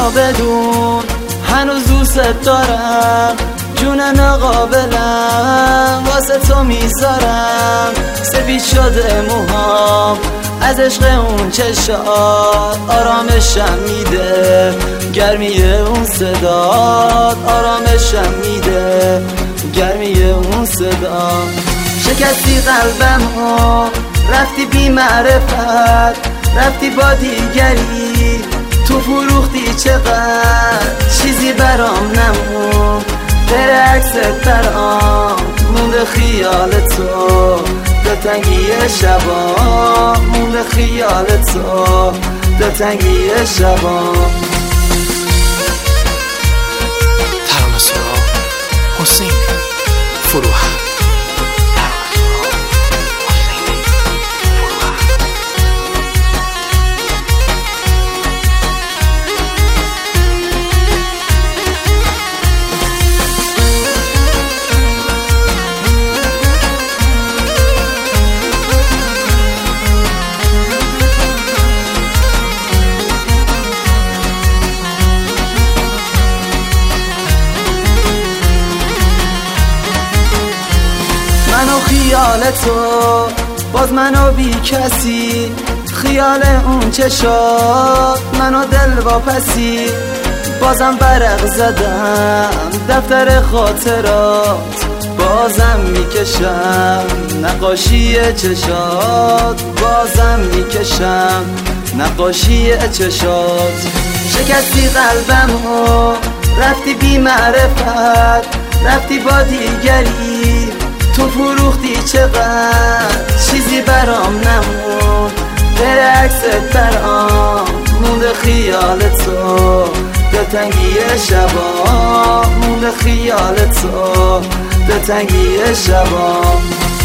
منو بدون هنوز دوست دارم، جون ناقابلم واسه تو میذارم. سفید شده موهام از عشق اون چشات، آرامشم میده گرمی اون صدات، آرامشم میده گرمی اون صدا. شکستی قلبمو رفتی بی معرفت، رفتی با دیگری تو فروختی، چقدر چیزی برام نمون غیر عکست برام مونده خیال تو، دلتنگی شبا مونده خیال تو، دلتنگی شبا. ترانه سرا حسین فروها. منو خیال تو باز منو بی کسی، خیال اون چشات منو دل واپسی. بازم برق زدم دفتر خاطرات، بازم میکشم نقاشی چشات، بازم میکشم نقاشی چشات. شکستی قلبمو رفتی بی معرفت، رفتی با دیگری تو فروختی، چقدر چیزی برام نمون غیر عکست برام مونده خیال تو، دلتنگی شبا مونده خیال تو، دلتنگی شبا.